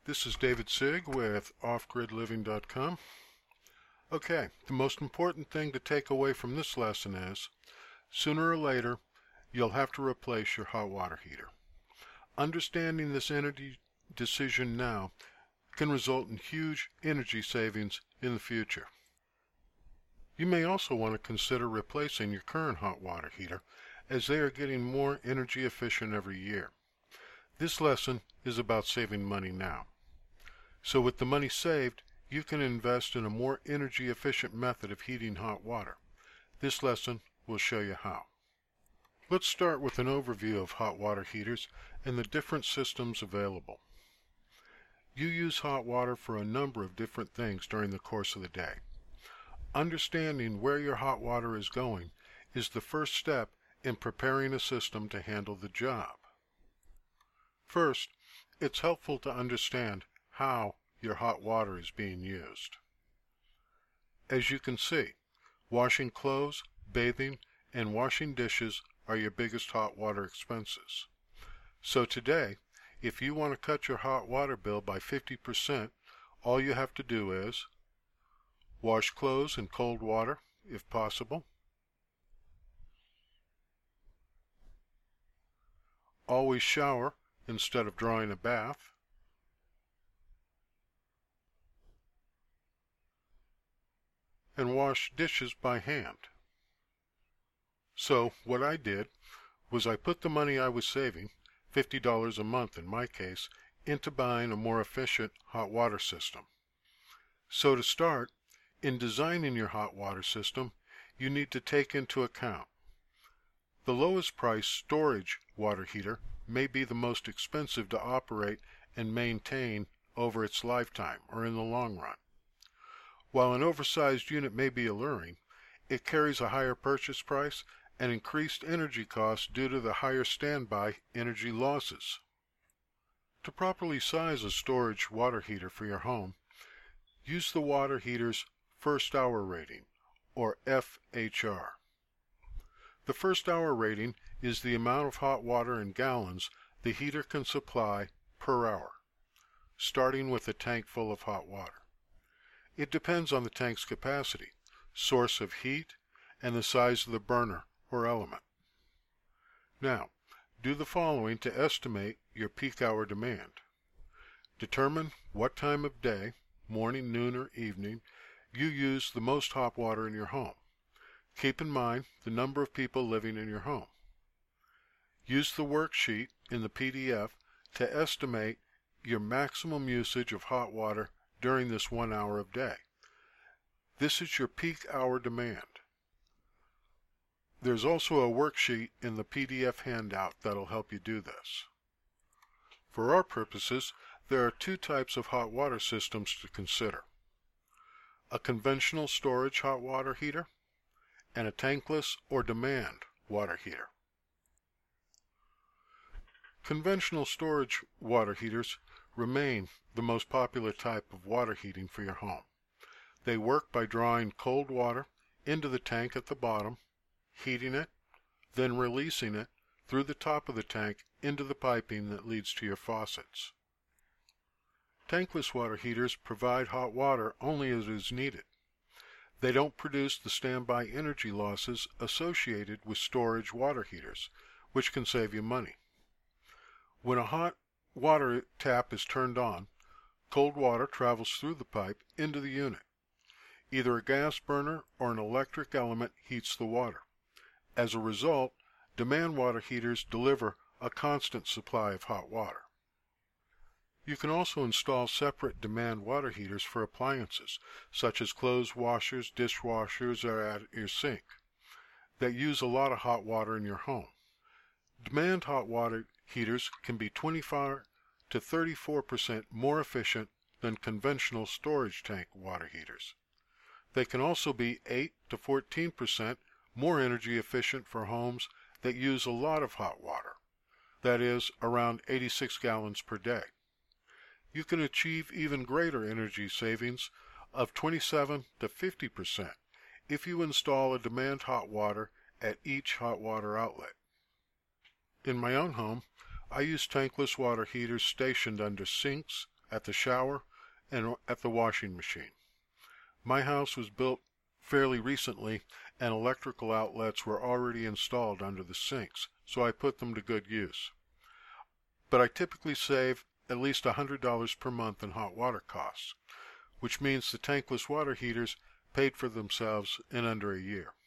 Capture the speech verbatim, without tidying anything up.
This is David Sigg with off grid living dot com. Okay, the most important thing to take away from this lesson is, sooner or later, you'll have to replace your hot water heater. Understanding this energy decision now can result in huge energy savings in the future. You may also want to consider replacing your current hot water heater, as they are getting more energy efficient every year. This lesson is about saving money now. So with the money saved, you can invest in a more energy efficient method of heating hot water. This lesson will show you how. Let's start with an overview of hot water heaters and the different systems available. You use hot water for a number of different things during the course of the day. Understanding where your hot water is going is the first step in preparing a system to handle the job. First, it's helpful to understand how your hot water is being used. As you can see, washing clothes, bathing, and washing dishes are your biggest hot water expenses. So today, if you want to cut your hot water bill by fifty percent, all you have to do is wash clothes in cold water, if possible. Always shower instead of drawing a bath. And wash dishes by hand. So what I did was I put the money I was saving, fifty dollars a month in my case, into buying a more efficient hot water system. So to start, in designing your hot water system, you need to take into account the lowest price storage water heater may be the most expensive to operate and maintain over its lifetime or in the long run. While an oversized unit may be alluring, it carries a higher purchase price and increased energy costs due to the higher standby energy losses. To properly size a storage water heater for your home, use the water heater's first hour rating, or F H R. The first hour rating is the amount of hot water in gallons the heater can supply per hour, starting with a tank full of hot water. It depends on the tank's capacity, source of heat, and the size of the burner or element. Now, do the following to estimate your peak hour demand. Determine what time of day, morning, noon, or evening, you use the most hot water in your home. Keep in mind the number of people living in your home. Use the worksheet in the P D F to estimate your maximum usage of hot water during this one hour of day. This is your peak hour demand. There's also a worksheet in the P D F handout that'll help you do this. For our purposes, there are two types of hot water systems to consider: a conventional storage hot water heater and a tankless or demand water heater. Conventional storage water heaters remain the most popular type of water heating for your home. They work by drawing cold water into the tank at the bottom, heating it, then releasing it through the top of the tank into the piping that leads to your faucets. Tankless water heaters provide hot water only as it is needed. They don't produce the standby energy losses associated with storage water heaters, which can save you money. When a hot water tap is turned on, cold water travels through the pipe into the unit. Either a gas burner or an electric element heats the water. As a result, demand water heaters deliver a constant supply of hot water. You can also install separate demand water heaters for appliances, such as clothes washers, dishwashers, or at your sink, that use a lot of hot water in your home. Demand hot water heaters can be twenty-five to thirty-four percent more efficient than conventional storage tank water heaters. They can also be eight to fourteen percent more energy efficient for homes that use a lot of hot water, that is, around eighty-six gallons per day. You can achieve even greater energy savings of twenty-seven to fifty percent if you install a demand hot water at each hot water outlet. In my own home, I use tankless water heaters stationed under sinks at the shower, and at the washing machine. My house was built fairly recently, and electrical outlets were already installed under the sinks, so I put them to good use. But I typically save at least one hundred dollars per month in hot water costs, which means the tankless water heaters paid for themselves in under a year.